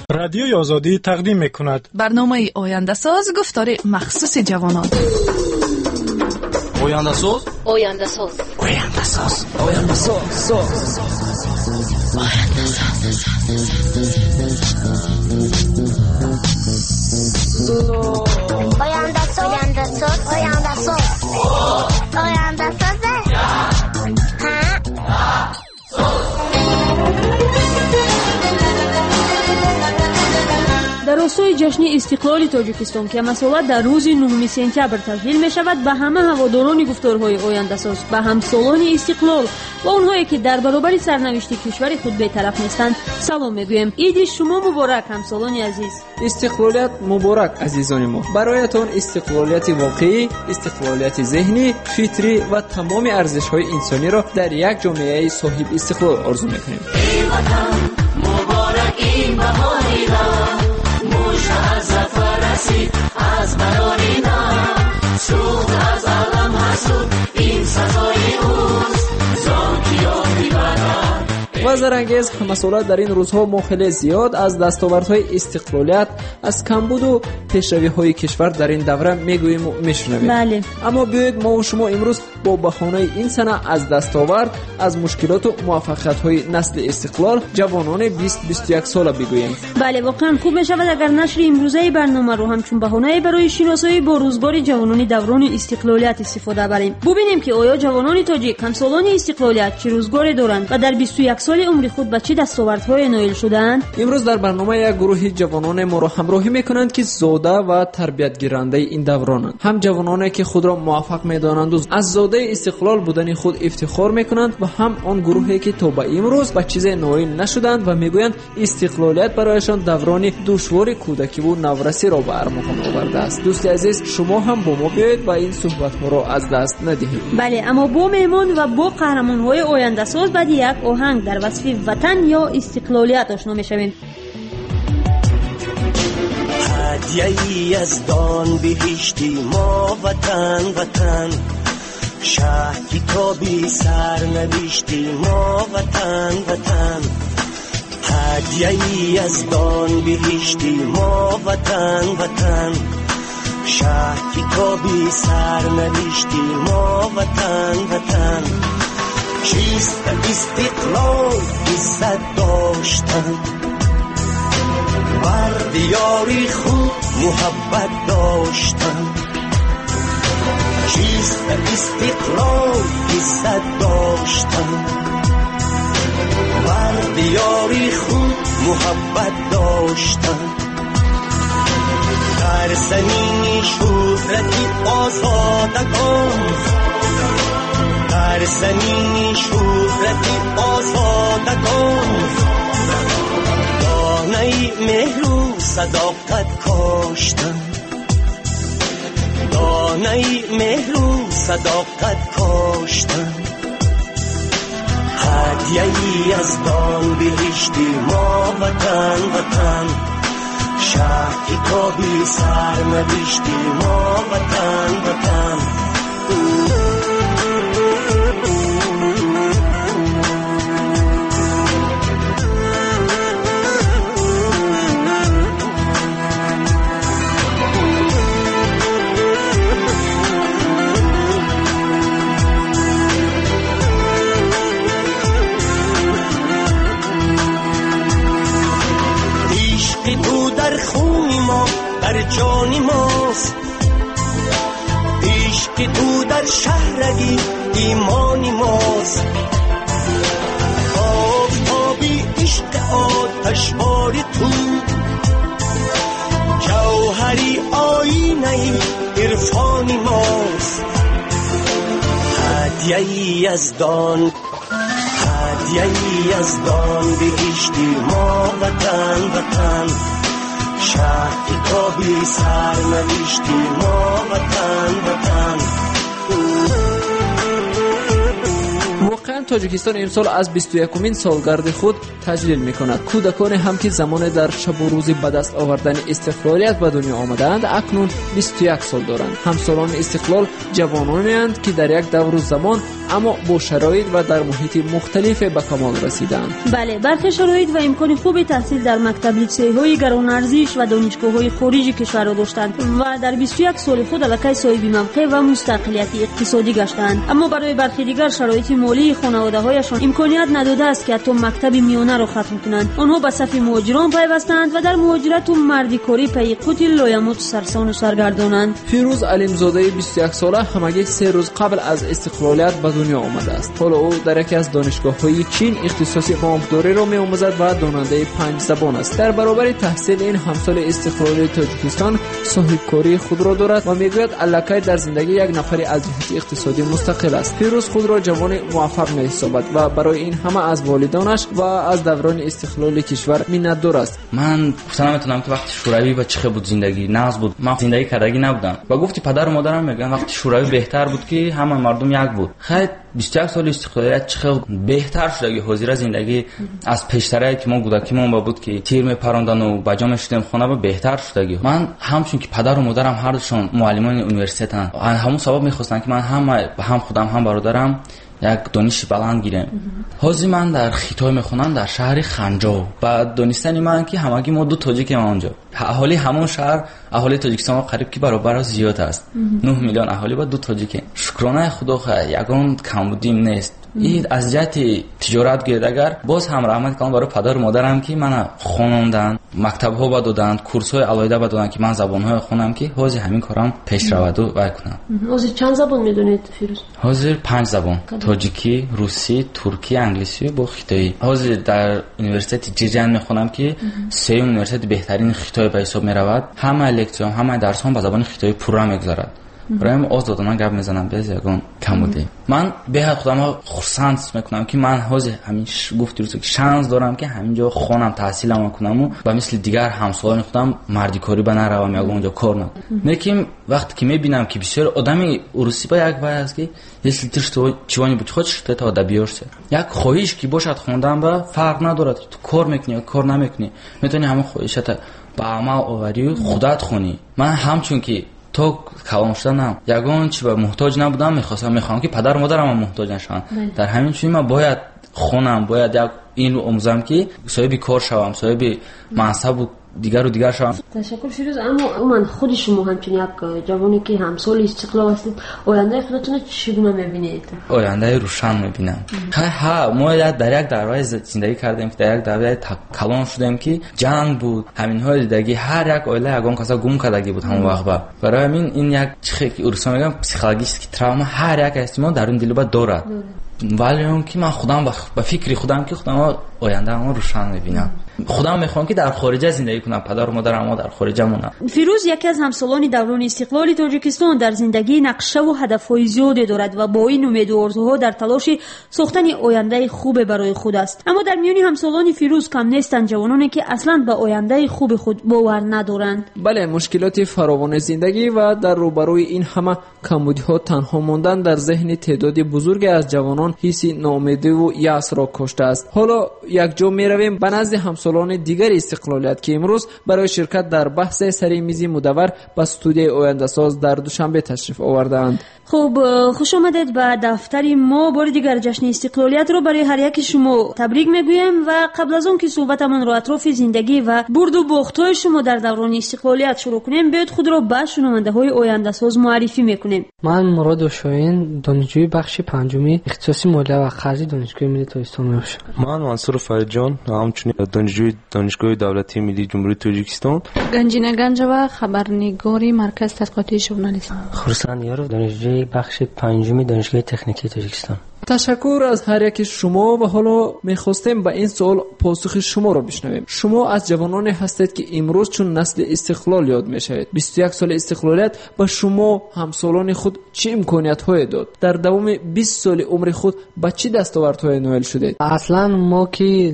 رادیوی آزادی تقدیم می‌کند برنامه آینده ساز گفتار مخصوص جوانان. آینده ساز، آینده ساز، آینده ساز، آینده ساز، آینده ساز، آینده ساز، آینده ساز، آینده ساز. در راستای جشن استقلال تاجیکستان که مسئولات در روز 9 سپتامبر تجلیل می شود، به همه هواداران گفتارهای آینده ساز، به همسالان استقلال و اونهایی که در برابر سرنوشت کشور خود بی‌طرف نیستند سلام میگویم. عید شما مبارک همسالان عزیز. استقلالیت مبارک عزیزان ما. برایتان استقلالیت واقعی، استقلالیت ذهنی، فطری و تمام ارزش‌های انسانی را در یک جامعه صاحب استقلال آرزو می‌کنیم. ای وطن مبارک این بهاری را، موج از زفر رسید از برارینا، سود از عالم حسود این سزای اوست، زاکیاتی برار. و زرنگیز مسئولات در این روزها ما خیلی زیاد از دستاوردهای استقلالیت، از کمبود و پیشروی‌های کشور در این دوره میگوییم و میشنویم. بله. اما بیایید ما و شما امروز با بهانه این سنه از دستاورد، از مشکلات و موفقیت‌های نسل استقلال جوانان 20-21 ساله بگوییم. بله، واقعا خوب می‌شود اگر نشر امروزه برنامه رو همچون بهانه برای شناسایی با روزگار جوانان دوران استقلالیت استفاده بریم. ببینیم که آیا جوانان تاجیک همسالان استقلالیت چه روزگاری دارند و در 21 سال عمر خود به چه دستاوردهای نایل شدند. امروز در برنامه یک گروه جوانان ما را همراهی میکنند که زاده و تربیت گیرنده این دورانند. هم جوانانی که خود را موفق میدانند و از زاده استقلال بودن خود افتخار میکنند و هم آن گروهی که تا به امروز به چیز نایل نشدند و میگویند استقلالیت برایشان دوران دشوار کودکی و نورسی را به ارمغان آورده است. دوست عزیز، شما هم با ما بیایید و این صحبت ما را از دست ندهید. بله، اما با میمون و با قهرمان‌های آینده ساز بعد یک آهنگ در وصف وطن یا استقلالیت آشنا میشویم. هدیه‌ای از دان بهشتی ما وطن وطن، شهر کتابی سرنوشتی ما وطن وطن، هدیه‌ای از دان بهشتی ما وطن وطن، شهر کتابی سرنوشتی ما وطن وطن. چیست استقلال عزت داشتن، بر دیاری خود محبت داشتن. چیست استقلال عزت داشتن، بر دیاری خود محبت داشتن. در زمین شهرتی آزادگان، در زمین شهرتی آزادگان، دانه مهر و صداقت کاشتن، دانه مهر و صداقت کاشتن. هدیه‌ای از دان بهشتی ما وطن وطن، شهر کتابی سرنوشتی ما وطن وطن. تو در خون ما در جان ماست، عشق تو در شهرگی ایمان ماست. آفتابی عشق آتشبار تو، جوهری آینه عرفان ماست. هدیه‌ای از دان، هدیه‌ای از دان بهشتی ما وطن وطن، شهر کتابی سرنوشتی ما وطن وطن. واقعا تاجیکستان امسال از 21مین سالگرد خود تجلیل میکند. کودکان هم که زمان در شب و روز به دست آوردن استقلالیت به دنیا آمدند اکنون 21 سال دارند. همسالان استقلال جوانانی اند که در یک دور زمان اما با شرایط و در محیط مختلف به کمال رسیدند. بله، برخی شرایط و امکان خوب تحصیل در مکتب لیسه‌های گران‌ارزش و دانشگاه‌های خارجی کشور را داشتند و در 21 سال خود الکی صاحب موقع و مستقلیت اقتصادی گشتند. اما برای برخی دیگر شرایط مالی خانواده‌هایشان امکانیت نداده است که حتی مکتب میانه را ختم کنند. آنها به صف مهاجران پیوستند و در مهاجرت و مردیکاری پی قوت لایموت سرسان و سرگردانند. فیروز علیمزاده 21 ساله همگی 3 روز قبل از استقلالیت به دنیا آمده است. حالا او در یکی از دانشگاه‌های چین اختصاص بانکداری را می‌آموزد و داننده 5 زبان است. در برابر تحصیل این همسال استقلالی تاجیکستان صاحبکاری خود را دارد و میگوید الکی در زندگی یک نفر از جهت اقتصادی مستقل است. فیروز خود را جوان موفق می‌حسابد و برای این همه از والدانش و از دوران استقلال کشور منتدار است. من گفتم میتونم که وقتی شوروی و چه بود زندگی ناز بود، من زندگی کردگی نبودم و گفتی پدر و مادرم میگن وقتی شوروی بهتر بود که همه مردم یک بود. خیلی 21 سال استقلالیت چقدر بهتر شده. حاضر زندگی از پیشتره که ما کودکیمون بود که تیر میپراندن و بجا میشدیم خونه و بهتر شده. من همچون که پدر و مادرم هر دوشون معلمان یونیورسیتن، همون سبب میخواستن که من هم خودم هم برادرم یک دانش بلند گیریم. حاضر من در خیتای میخونم در شهر خنجو. بعد دانستنی من که همگی ما 2 تاجیکیم اونجا. اهالی همون شهر اهالی تاجیکستان قریب که برابر زیاد است. 9 میلیون اهالی با 2 تاجیکیم. شکرانه خدا یگان کمبودیم نیست. این از جهت تجارت گرد اگر باز هم رحمت کنم برای پدر و مادرم که من خوانوندن، مکتب ها بدادن، کورس های علایده بدادن که من زبان های خونم که حاضر همین کارم پیش رود و کنم. حاضر چند زبان میدونید فیروز؟ حاضر 5 زبان: تاجیکی، روسی، ترکی، انگلیسی و با خیتایی. حاضر در یونیورسیته جیجان میخونم که 3 یونیورسیته بهترین خیتای به حساب میرود. همه لکچر همه درس هم به زبان خیتایی پورا میگذارد. برایم آزادانه گپ میزنم bez یگان کمبودی. من به خودم خرسند میکنم که من حاضر همین گفتی روز که شانس دارم که همینجا خونم تحصیلم کنم و مثل دیگر همسالان خودم مردیکاری بنروم یا اونجا کار نکنم. لیکن وقتی که میبینم که بسیار آدمی روسی با یک وای است که یه سلتش تو چوانی بود خودش تا ادبیارسه یک خواهش که باشد خوندن با فرق ندارد که تو کار میکنی یا کار نمیکنی میتونی همون خواهشت با عمل آوری خودت خونی. من همچون که تو کلام شدنم یگان چی به محتاج نبودم میخوام که پدر و مادرم محتاج نشن. در همین چیز من باید خونم باید یک این رو آموزم که صاحب کار شوم، صاحب منصب و دیگر شوم. تشکر فیروز. اما من خود شما همچنین یک جوانی که همسال استقلال هستید آینده خودتون چگونه میبینید؟ آینده روشن میبینم. ما در یک دوره زندگی کردیم که در یک دوره کلان شدیم که جنگ بود، همین های دیدگی هر یک عائله یگان کاسا گم کردگی بود همون وقت. برای همین این یک چیزی اروسا میگم پسیکولوژیست که تروما هر یک استیما در اون دل دارد. ولی اون که من خودم با فکری خودم که خودم آینده ما روشن میبینم. خودم میخوام که در خارج زندگی کنم، پدر و مادرم در خارج مونن. فیروز یکی از همسالان دوران استقلال تاجیکستان در زندگی نقشه و هدفهای زیادی دارد و با این امید و آرزوها در تلاش ساختن آینده خوب برای خود است. اما در میان همسالان فیروز کم نیستند جوانانی که اصلا به آینده خوب خود باور ندارند. بله، مشکلات فراوان زندگی و در روبروی این همه کمبودی‌ها تنها ماندن در ذهن تعداد بزرگی از جوانان حس ناامیدی و یأس را کشته است. حالا یک جا میرویم به نزد همسالان دیگر استقلالیت که امروز برای شرکت در بحث سری میزی مدور به استودیوی آینده ساز در دوشنبه تشریف آوردند. خب خوش آمدید به دفتر ما. بار دیگر جشن استقلالیت رو برای هر یک شما تبریک میگویم و قبل از اون که صحبتمون رو اطراف زندگی و برد و باخت‌های شما در دوران استقلالیت شروع کنیم بیاید خود را به شنونده‌های آینده ساز معرفی میکنیم. من مراد اوشاین، دانشجوی بخش 5 اختصاصی مالیه و خرج دانشگاه ملی تاجیکستان هستم. من منصور فریدجان، همچنین دانشجوی دانشگاه دولتی ملی جمهوری تاجیکستان. گنجینه گنجوه، خبرنگاری مرکز تحقیقاتی ژورنالیسم. خرسان یارو، دانشجوی بخش 5 دانشگاه تکنیکی تاجیکستان. تشکر از هر یک شما و حالا میخواستیم به این سوال پاسخ شما رو بشنویم. شما از جوانانی هستید که امروز چون نسل استقلال یاد میشوید. 21 سال استقلالیت به شما همسالان خود چه امکانیت‌هایی داد؟ در دوام 20 سال عمر خود به چه دستاوردهای نائل شدید؟ اصلا ما که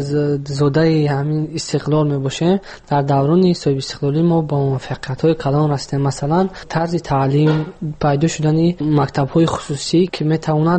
زاده همین استقلال میباشیم در دوران صاحب استقلالی ما با موفقیت‌های کلان رسیدیم. مثلا طرز تعلیم، پیدا شدن مکتب‌های خصوصی که میتواند به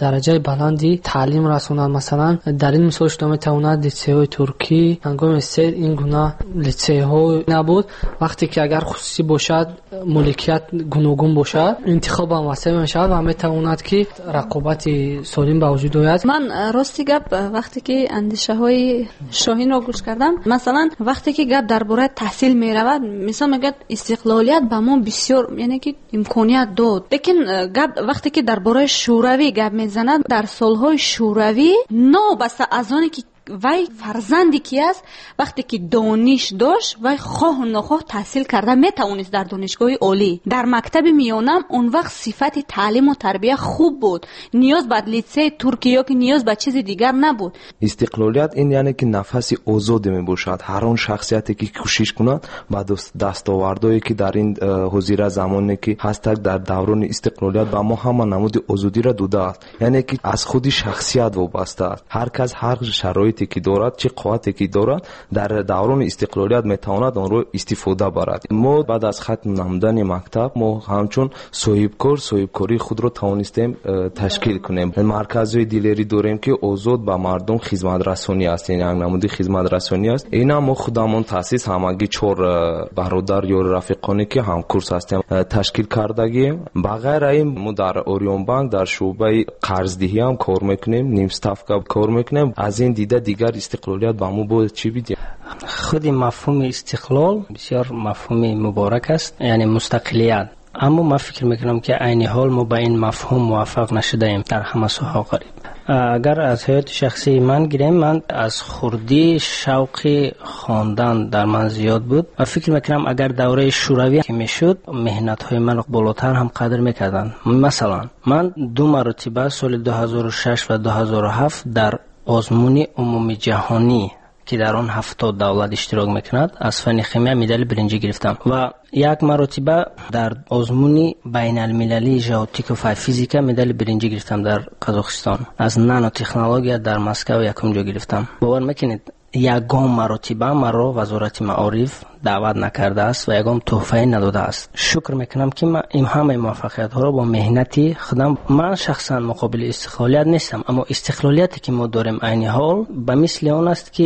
дараҷаи баланди таълим расонанд. Масалан дар ин мисол шуда метавонад литсейҳои туркӣ ҳангоми сед ин гуна литсейҳо набуд. вақте ки агар хусусӣ бошад, моликият гуногун бошад, интихобам васеъ мешавад ва метавонад ки рақобати солим ба вуҷуд ояд. ман рости гап вақте ки андешаҳои шоҳинро гӯш кардам, масалан вақте ки гап дар бораи таҳсил меравад, мисол мегӯяд истиқлолият ба мо бисёр, яъне ки имконият дод. лекин гап вақте ки дар бораи шӯравӣ гап мезанад, дар солҳои шӯравӣ нобаста аз оне ки вай фарзанди ки аст, вақте ки дониш дошт, вай хоҳу нохоҳ таҳсил карда метавонист дар донишгоҳи олӣ. дар мактаби миёнам он вақт сифати таълиму тарбия хуб буд. ниёз ба лицей туркӣ ё ки ниёз ба чизи дигар набуд. истиқлолият ин яъне ки нафаси озоде мебошад. ҳар он шахсияте ки кӯшиш кунад ба дастовардое ки дар ин ҳозира замоне ки ҳастак дар даврони истиқлолият ба мо ҳама намуди озодиро додааст. яъне ки аз худи шахсият вобаста аст. ҳар кас ҳар шароити ки дорад, чӣ қуввате ки дорад, дар даврони истиқлолият метавонад онро истифода барад. мо баъд аз хатм намудани мактаб мо ҳамчун соҳибкории худро тавонистем ташкил кунем. марказҳои дилерӣ дорем ки озод ба мардум хизматрасонӣ аст, яъне як намуди хизматрасонӣ аст. ина мо худамон таъсис ҳамагӣ 4 бародар ё рафиқоне ки ҳамкурс ҳастем ташкил кардагием. ба ғайр ин мо дар Орион банк дар шуъбаи қарздиҳӣ ҳам кор мекунем, нимставка кор мекунем. аз ин дида дигар истиқлолият ба мо бояд чӣ бидем? худи мафҳуми истиқлол бисёр мафҳуми муборак аст, яъне мустақилият. аммо ман фикр мекунам ки айни ҳол мо ба ин мафҳум муваффақ нашудаем дар ҳама соҳаҳо қариб. агар аз ҳаёти шахсии ман гирем, ман аз хурдӣ шавқи хондан дар ман зиёд буд ва фикр мекунам агар давраи шӯравӣ ки мешуд, меҳнатҳои манро болотар ҳам қадр мекарданд. масалан ман 2 маротиба соли 2006 ва 2007 дар озмуни умуми ҷаҳонӣ ки дар он 70 давлат иштирок мекунад, аз фани химия медали биринҷӣ гирифтам ва 1 маротиба дар озмуни байналмилалии ҷеотика ва физика медали биринҷӣ гирифтам дар Қазоқистон. аз нанотехнология дар Москва 1-ум ҷо гирифтам. бовар мекунед, ягон маротиба маро вазорати маориф даъват накардааст ва ягон тӯҳфае надодааст. шукр мекунам ки ман ин ҳамаи муваффақиятҳоро бо меҳнати худам, ман шахсан муқобили истиқлолият нестам, аммо истиқлолияте ки мо дорем айни ҳол ба мисли он аст ки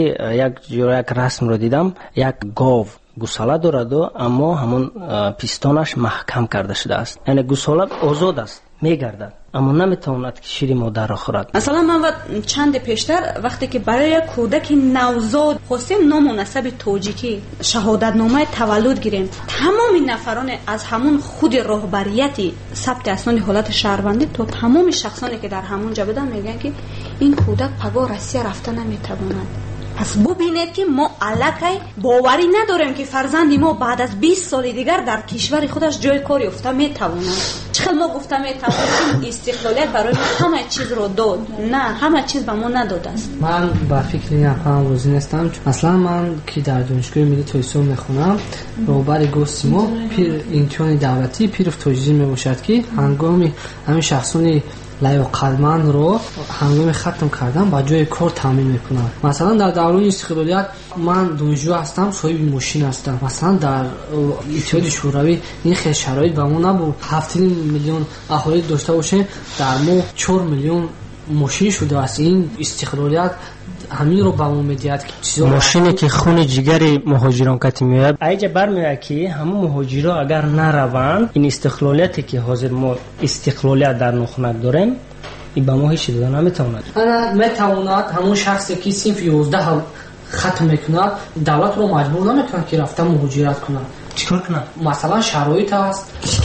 як расмро дидам, як гов гусала дораду, аммо ҳамон пистонаш маҳкам карда шудааст. яъне гусала озод аст, мегардад, аммо наметавонад ки шири модарро хӯрад. масалан ман чанди пештар вақте ки барои як кӯдаки навзод хостем ному насаби тоҷикӣ шаҳодатномаи таваллуд гирем, тамоми нафароне аз ҳамон худи роҳбарияти сабти асноди ҳолати шаҳрвандӣ то тамоми шахсоне ки дар ҳамон ҷо буданд мегӯянд ки ин кӯдак паго Россия рафта наметавонад. пас бубинед ки мо аллакай боварӣ надорем ки фарзанди мо баъд аз 20 соли дигар дар кишвари худаш ҷои кор ёфта метавонад. чӣ хел мо гуфта метавонем истиқлолият барои мо ҳама чизро дод? на, ҳама чиз ба мо надодааст. ман ба фикри нафарам розӣ нестам. маслан ман ки дар донишгоҳи миллии тоҷикистон мехонам, роҳбари гости мо имтиҳони давлатӣ пиров тоҷизӣ мебошад ки ҳангоми ҳамин шахсони лаёқатмандро ҳангоми хатм кардан ба ҷои кор таъмин мекунад. масалан дар даврони истиқлолият ман донишҷӯ ҳастам, соҳиби мошин ҳастам. масалан дар иттиҳоди шӯравӣ ин хел шароит ба мо набуд. 7 миллион аҳолӣ дошта бошем, дар моҳ 4 миллион мошин шудааст. ин истиқлолият ҳаминро ба мо медиҳад ки мошине ки хуни ҷигари муҳоҷирон кати меояд. айҷа бармеояд ки ҳамон муҳоҷиро агар нараванд, ин истиқлолияте ки ҳозир мо истиқлолият дар нохунак дорем, ин ба мо ҳеҷ чиз дода наметавонад. ана метавонад ҳамон шахсе ки синфи 11 хатм мекунад, давлатро маҷбур наметавонад ки рафта муҳоҷират кунад. чикор кунад? масалан шароит аст,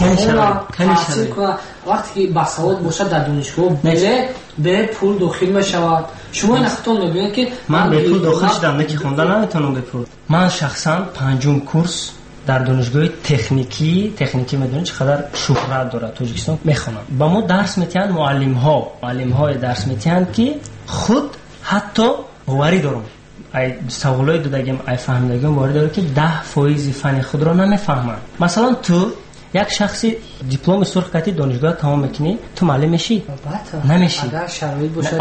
таҳсил кунад. вақте ки басавод бошад дар донишгоҳ бе пул дохил мешавад. шумо ин хатон мебинед ки ман бе пул дохил шудам, не ки хонда наметавонам бе пул. ман шахсан 5-ум курс дар донишгоҳи техникӣ медонед чӣ қадар шӯҳрат дорад Тоҷикистон, мехонам. ба мо дарс метиҳанд муаллимҳои дарс метиҳанд ки худ ҳатто боварӣ дорам, ай саволои додагим ай фаҳмидагим боварӣ дорам ки 10% фани худро намефаҳманд. масалан ту یک شخصی دیپلم سرخ کردی دانشگاه تمام میکنی تو معلم میشی؟ نمیشی. اگر شرایط باشه.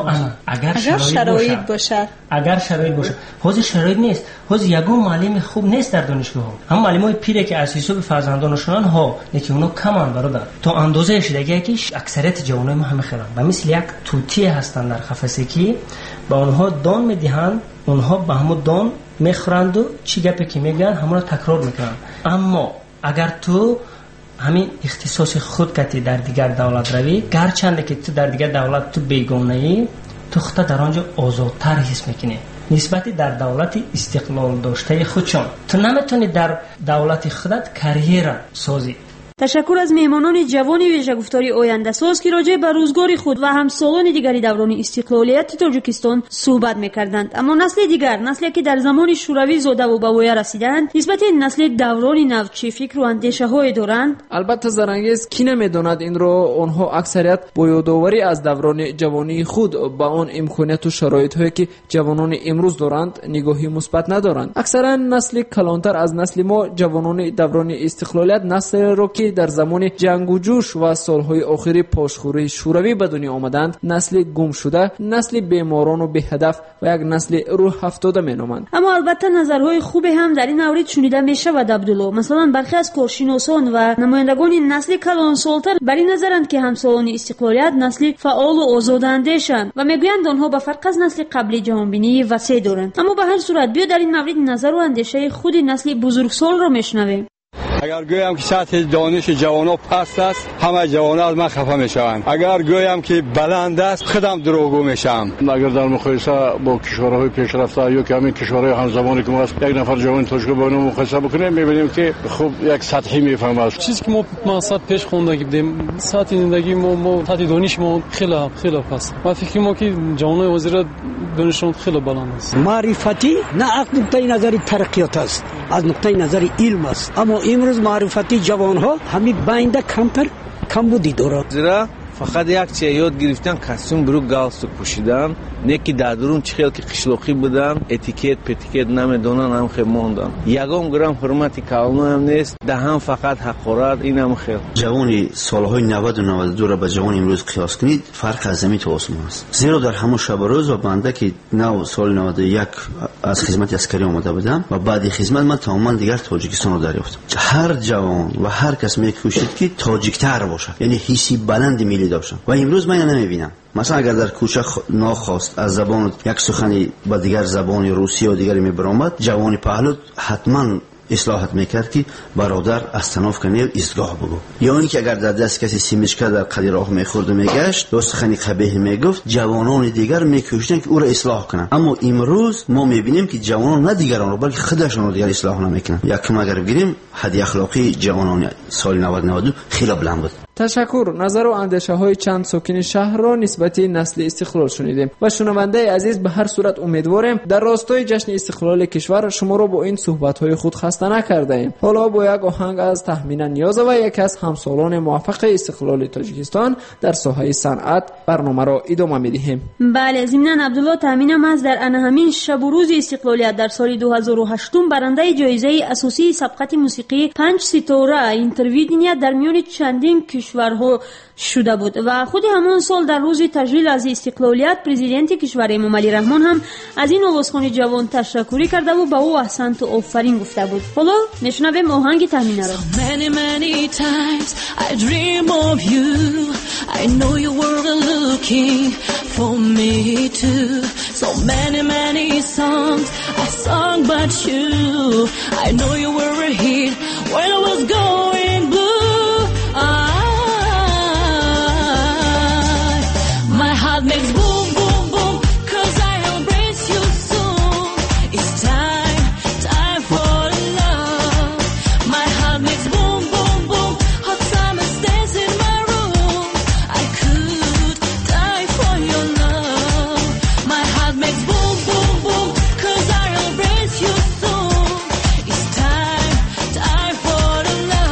اگر شرایط باشه. اگر شرایط باشه. حوض شرایط نیست. حوض یگون معلم خوب نیست در دانشگاه ها. هم معلمای پیره که از حساب فرزندانشون ها لیکن اونا کمان برادر. تو اندازه شدگی که اکثریت جوانای ما همه خیرن. و مثل یک توتی هستن در قفسه که با اونها دان میدهند، اونها به همون دان میخورند و چی گپی که میگن همون رو تکرار میکنن. اما اگر تو همین اختصاص خود کتی در دیگر دولت روی، گرچند که تو در دیگر دولت تو بیگانه ای، تو خودت در آنجا آزادتر حس میکنی نسبت در دولت استقلال داشته خودشان. تو نمیتونی در دولت خودت کریر سازی. تشکر از مهمانان جوان ویژه‌گفتاری آینده ساز که راجع به روزگار خود و همسالان دیگری دوران استقلالیت تاجیکستان صحبت می‌کردند. اما نسل دیگر، نسلی که در زمان شوروی زاده و به ویه رسیدند، نسبت نسل دوران نو چه فکر و اندیشه‌های دارند؟ البته زرنگیز کی نمی‌داند این رو. آنها اکثریت با یادآوری از دوران جوانی خود با آن امکانات و شرایط‌هایی که جوانان امروز دارند نگاهی مثبت ندارند. اکثرا نسل کلانتر از نسل ما، جوانان دوران استقلالیت، نسل را که در زمان جنگ و جوش و سالهای آخری پاشخوری شوروی به دنیا آمدند، نسل گم شده، نسل بیماران و بی هدف و یک نسل روح افتاده مینامند. اما البته نظرهای خوبی هم در این مورد شنیده میشود عبدالله. مثلا برخی از کارشناسان و نمایندگان نسل کلان سالتر بر این نظرند که همسالان استقلالیت نسل فعال و آزاداندیشند و میگویند آنها به فرق از نسل قبلی جهانبینی وسیع دارند. اما به هر صورت بیا در این مورد نظر و اندیشه خود نسل بزرگسال را میشنویم. اگر گویم که سطح دانش جوانان پست است، همه جوانان از من خفه میشوند. اگر گویم که بلند است، خودم دروغگو میشم. اگر در مقایسه با کشورهای پیشرفته یا که همین کشورهای همزمانی که ما است، یک نفر جوان تاجیک با اونها مقایسه بکنیم، میبینیم که خب یک سطحی میفهمه. چیزی که ما مقصد پیش خوندگی بدیم، سطح زندگی ما سطح دانش ما خیلی پست. ما فکر ما که جوانای وزیر دانششون خیلی بلند است. معرفتی نه از نقطه نظر ترقیات است، از نقطه نظر علم است. اما امروز معرفتی جوانها همین باینده کمبودی دارند. زیرا فقط یک چیز یاد گرفتن، کاستوم برو گالستوک پوشیدن، نه که در درون چه خیلی که قشلاقی بودن، اتیکت نمیدونن، هم خیلی موندن. یگام گرم حرمتی کلمه هم نیست، دهم فقط حقارت، این هم خیلی. جوانی سالهای 90 و 92 را با جوان امروز قیاس کنید، فرق از زمین تا آسمان است. زیرا در همون شب روز و بنده که سال 91 از خدمت عسکری آمده بودم و بعد خدمت من تماما دیگر تاجیکستان رو دریافتم. هر جوان و هر کس میکوشید که تاجیک‌تر باشه، یعنی حسی بلند ملی داشته. و امروز من نمیبینم. مثلا اگر در کوچه ناخواست از زبان یک سخنی با دیگر زبان روسی و دیگری میبرآمد، جوانی پهلو حتما اصلاحات میکرد که برادر استناف کنی و ایستگاه بگو. یا اینکه اگر در دست کسی سیمشکه در قدی راه میخورد و میگشت و سخنی قبیح میگفت، جوانان دیگر میکوشیدن که او را اصلاح کنن. اما امروز ما میبینیم که جوانان نه دیگران را بلکه خودشان را دیگر اصلاح نمیکنن. یکم اگر بگیریم حد اخلاقی جوانان سال 92 خیلی بلند بود. تشکر. نظر و اندیشه های چند ساکن شهر را نسبت نسل استقلال شنیدیم و شنونده عزیز به هر صورت امیدواریم در راستای جشن استقلال کشور شما را با این صحبت های خود خسته نکرده ایم. حالا با یک آهنگ از تخمین نیاز و یکی از همسالان موفق استقلال تاجیکستان در ساحه صنعت برنامه را ادامه میدهیم. بله، ضمناً عبدالله تامینم از در همین شب و روز استقلالیت در سال 2008 برنده جایزه اساسی سبقت موسیقی 5 ستاره اینترویدینیا در میان چندین کشورها شده بود و خود همان سال در روز تجلیل از استقلالیت پرزیدنت کشور امام علی رحمان هم از این آوازخوان جوان تشکری کرده و به او احسنت و آفرین گفته بود. حالا میشنویم آهنگ تامینه را. Many times I dream of you. I know you were looking for me too. So many songs I sung but you. I know you were a hit when I was going blue. My heart makes boom, boom, boom, 'cause I embrace you soon. It's time for love. My heart makes boom, boom, boom, hot summer stays in my room. I could die for your love. My heart makes boom, boom, boom, 'cause I embrace you soon. It's time for love.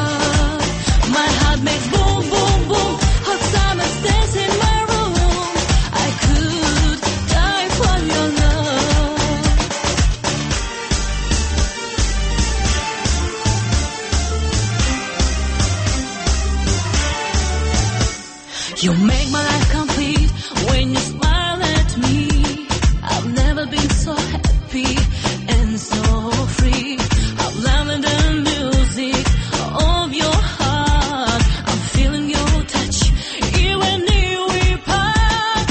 You make my life complete when you smile at me. I've never been so happy and so free. I've loved the music of your heart. I'm feeling your touch even if we part.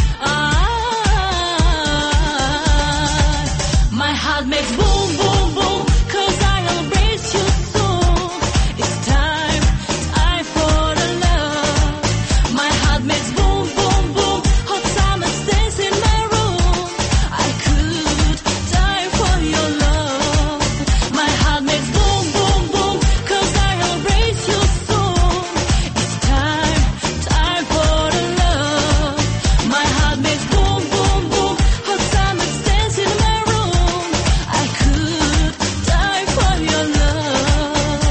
My heart makes boom, boom, boom, 'cause I embrace you soon. It's time for the love. My heart makes boom, boom, boom, hot summer stays in my room. I could die for your love. My heart makes boom, boom, boom, 'cause I embrace you soon. It's time for the love. My heart makes boom, boom, boom, hot summer stays in my room. I could die for your love.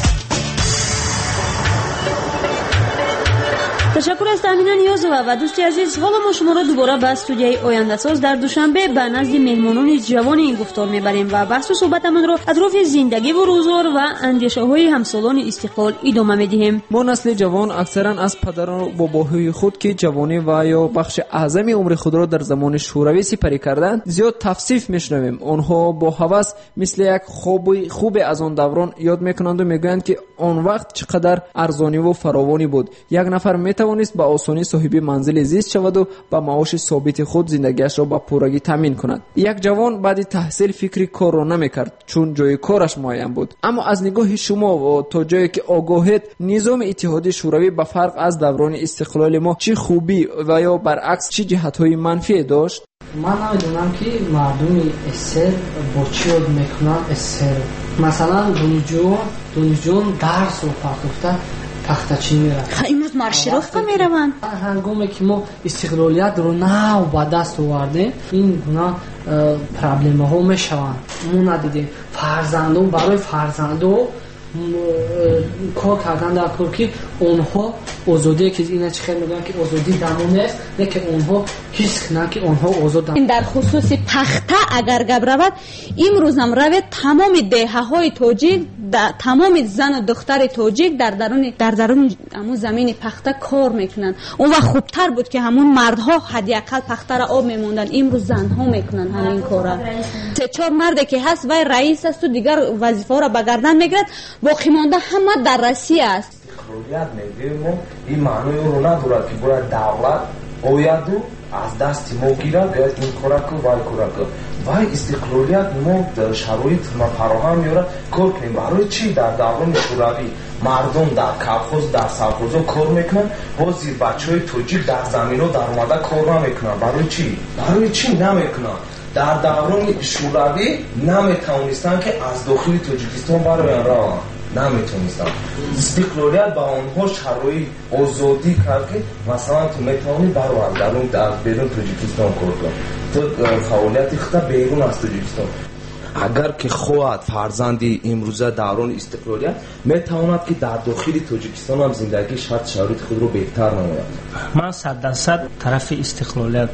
تشکر از تامین نیازова و دوستی عزیز، حالا ما شما را دوباره به استودیوی آینده ساز در دوشنبه به نزد مهمانان جوان این گفتار میبریم و بحث و صحبتمان را اطراف زندگی و روزگار و اندیشه های همسالان استقلال ادامه میدهیم. ما نسل جوان اکثرا از پدران و باباهای خود که جوانی و یا بخش اعظم عمر خود را در زمان شوروی سپری کردند زیاد تفصیل میشنویم. آنها با هوس مثل یک خوب از آن دوران یاد میکنند و میگویند که آن وقت چقدر ارزانی و فراوانی بود. یک نفر میتوانست با آسانی صاحب منزل زیست شود و با معاش ثابت خود زندگیش را با پورگی تامین کند. یک جوان بعد تحصیل فکری کار را نمیکرد چون جای کارش معین بود. اما از نگاه شما و تا جایی که آگاهید، نظام اتحادیه شوروی به فرق از دوران استقلال ما چه خوبی و یا برعکس چه جهت‌های منفی داشت؟ من نمیدونم که مردم اسر با چی یاد میکنن اسر. مثلا دونجون درس رو پرتوفته تختچی میره. امروز مارشیروفکا میروند. هنگامی که ما استقلالیت رو نو با دست آوردیم این گونه پرابلم ها میشوند. ما ندیدیم فرزندان برای فرزندان کار کردن در کار که اونها آزادی که اینا چه خیلی میگن که آزادی دمون است، نه که اونها حس کنن که اونها آزاد. این در خصوص پخته اگر گپ رود امروز هم روید تمام دهه های توجیک، تمام زن و دختر توجیک در درون همون زمین پخته کار میکنن. اون وقت خوبتر بود که همون مردها حداقل پخته را آب میموندن، امروز زنها میکنن همین کارا. سه چهار مرد که هست وای رئیس است و دیگر وظیفه را به گردن میگیرد، باقی مانده همه در روسیه است. استقلالیت میگیم این معنی رو ندارد که باید دولت باید از دست ما گیرد باید این کار کن وای کار کن. وای استقلالیت ما در شرایط ما فراهم میاره کار کنیم. برای چی در دوران شوروی مردم در کلخوز در سرخوزا کار میکنن، باز زیر بچهای توجیک در زمین ها در اومده کار نمیکنن. برای چی نمیکنن؟ در دوران شوروی نمیتونستن که از داخل توجیکستان برای راه نمیتونستن. استقلالیت با آنها شرایط آزادی کرد که مثلا تو میتونی برای درون در بیرون توجیکستان کار کن، تو فعالیت خود بیرون از توجیکستان. اگر که خواهد فرزندی امروزه دوران استقلالیت میتواند که در داخل توجیکستان هم زندگی شرایط خود رو بهتر نماید. من 100% طرف استقلالیت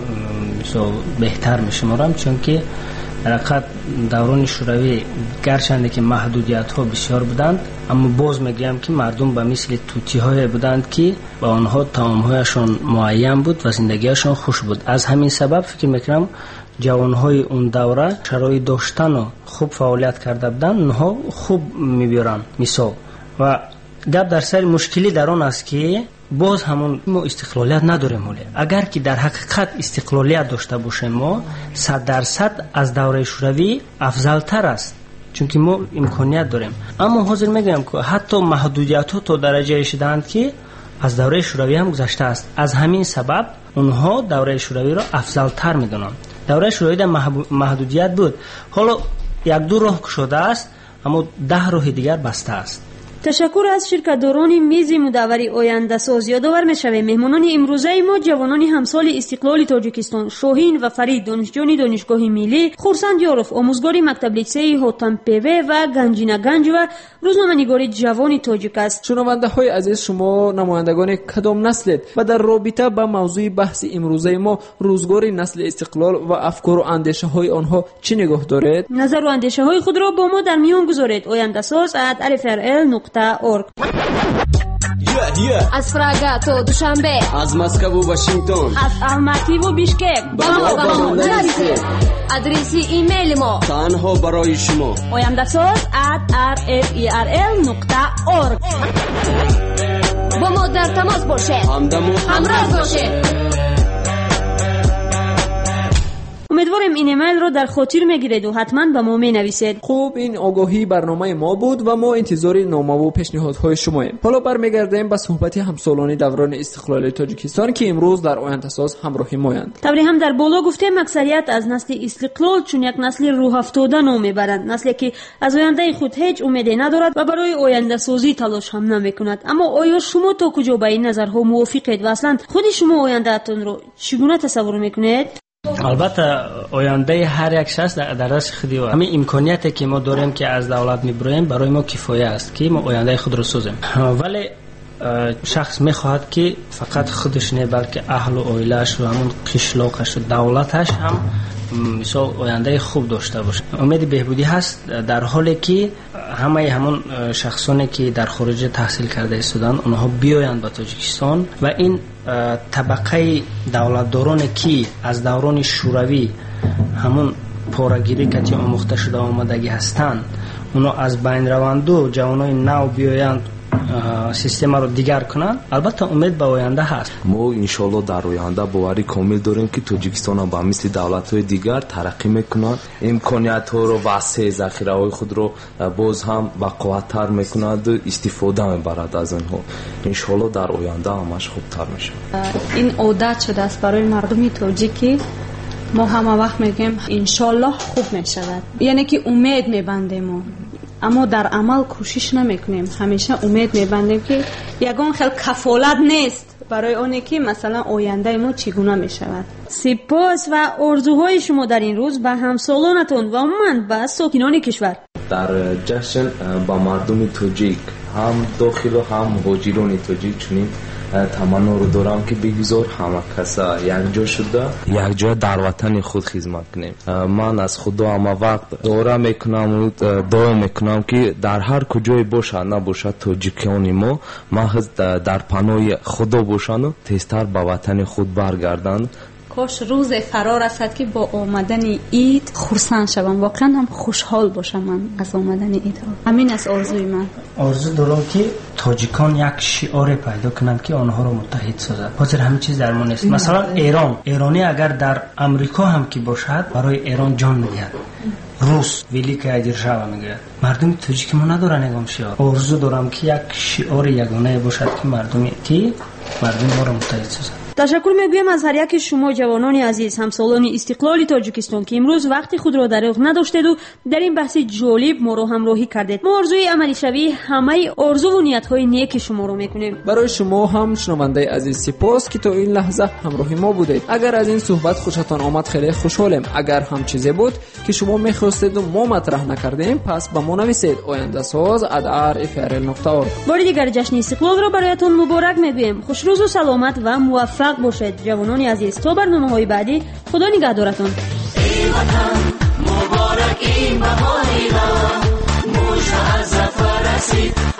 بهتر میشمارم، چون که حقیقت دوران شوروی گرچند که محدودیت ها بسیار بودند، اما باز میگم که مردم به مثل توتی های بودند که با آنها طعام هایشان معین بود و زندگیشان خوش بود. از همین سبب فکر میکنم جوانهای اون دوره شرایط داشتن و خوب فعالیت کرده بودند، اونها خوب میبیرن مثال. و گپ در سر مشکلی در آن است که باز همون ما استقلالیت نداریم. ولی اگر که در حقیقت استقلالیت داشته باشیم ما 100% از دوره شوروی افضلتر است، چون که ما امکانیت داریم. اما حاضر میگم که حتی محدودیت ها تا درجه شدند که از دوره شوروی هم گذشته است. از همین سبب اونها دوره شوروی را افضلتر میدونند. دوره شوروی در محدودیت بود، حالا یک دو راه شده است، اما 10 راه دیگر بسته است. تشکر از شرکت‌داران میز مدوری آینده ساز. یادآور می‌شویم مهمانان امروزه ما جوانان همسال استقلال تاجیکستان شاهین و فرید، دانشجویان دانشگاه ملی، خورسند یاروف، آموزگار مکتب لیسه‌ای هاتم پیوه و گنجینه گنج و روزنامه‌نگار جوان تاجیک است. شنونده‌های عزیز، شما نمایندگان کدام نسلید و در رابطه با موضوع بحث امروزه ما روزگار نسل استقلال و افکار و اندیشه‌های آنها چه نگاه دارید؟ نظر و اندیشه‌های خود را با ما در میان گذارید. آینده ساز @alfrl.org. از پراگا تا دوشنبه، از مسکو و واشنگتن، از الماتی و بیشکک. با ما نرسید. آدرس ایمیل ما تنها برای شما. oyandasoz@rferl.org. با ما در تماس باشه. همراه باشه. امیدواریم این ایمیل رو در خاطر میگیرید و حتما به ما مینویسید. خوب، این آگاهی برنامه ما بود و ما انتظار نامه و پیشنهادهای شماییم. حالا برمیگردیم به صحبت همسالان دوران استقلال تاجیکستان که امروز در آینده‌ساز همراه مایند. طوری هم در بالا گفتیم اکثریت از نسل استقلال چون یک نسل روح افتاده نام میبرند، نسلی که از آینده خود هیچ امیدی ندارد و برای آینده سازی تلاش هم نمیکند. اما آیا شما تا کجا با این نظرها موافقید و اصلا خود شما آیندهتون رو چگونه تصور میکنید؟ البته آینده هر یک شخص در دست خودی و همین امکانیتی که ما داریم که از دولت میبریم برای ما کفایه است که ما آینده خود رو سازیم. ولی شخص میخواهد که فقط خودش نه بلکه اهل و عائله‌اش و همون قشلاقش و دولتش هم مثال آینده خوب داشته باشه. امید بهبودی هست در حالی که همون شخصانی که در خارج تحصیل کرده استودن اونها بیایند به تاجیکستان و این طبقه دولتدارانی که از دوران شوروی همون پاره‌گیری که آموخته شده آمدگی هستند اونها از بین روند و جوانای نو بیایند سیستم رو دیگر کنند. البته امید به آینده هست. ما انشالله در آینده باوری کامل داریم که تاجیکستان هم با مثل دولت‌های دیگر ترقی میکنند، امکانیت‌ها رو وسیع، ذخیره‌های خود رو باز هم با قوت‌تر میکنند و استفاده میبرد از آنها. انشالله در آینده همش خوبتر میشه. این عادت شده است برای مردم تاجیکی. ما همه وقت میگیم انشالله خوب میشود، یعنی که امید میبندیم اما در عمل کوشش نمیکنیم. همیشه امید میبندیم که یگان خیلی کفالت نیست برای اونی که مثلا آینده ما چگونه میشود. سپاس و آرزوهای شما در این روز به همسالانتون و عموما به ساکنان کشور. در جشن با مردم تاجیک هم داخل و هم مهاجران تاجیک چنین تمنا رو دارم که بگذار همه کسا یک جا شده یک جا در وطن خود خدمت کنیم. من از خدا همه وقت دعا میکنم و دعا میکنم که در هر کجای باشه نباشه تاجیکیان ما محض در پناه خدا باشند و تیزتر به وطن خود برگردند. کاش روز فرار رسد که با آمدن عید خرسند شوم، واقعا هم خوشحال باشم من از آمدن عید ها. همین است آرزوی من. آرزو دارم که تاجیکان یک شعار پیدا کنند که آنها را متحد سازد. حاضر همه چیز در ما نیست. مثلا ایرانی اگر در امریکا هم که باشد برای ایران جان میدهد. روس ولی که درشاو میگه مردم تاجیک ما ندارن نگام شعار. آرزو دارم که یک شعار یگانه باشد که مردم ما را متحد سازد. تشکر میگویم از هر یک شما جوانان عزیز، همسالان استقلال تاجیکستان که امروز وقتی خود را دریغ نداشتید و در این بحث جالب ما را همراهی کردید. ما آرزوی عملی شوی همه آرزو و نیت‌های نیک شما را میکنیم. برای شما هم شنونده عزیز سپاس که تا این لحظه همراه ما بودید. اگر از این صحبت خوشتان آمد خیلی خوشحالیم. اگر هم چیزی بود که شما می‌خواستید و ما مطرح نکردیم پس به ما نویسید oyandasoz@rferl.org. بار دیگر جشن استقلال را برایتون مبارک میگویم. خوش روز و سلامت و موفق باشید جوانان عزیز. تا برنامه‌های بعدی خدا نگهدارتون. ای وطن مبارک این بهاری را موج از ظفر رسید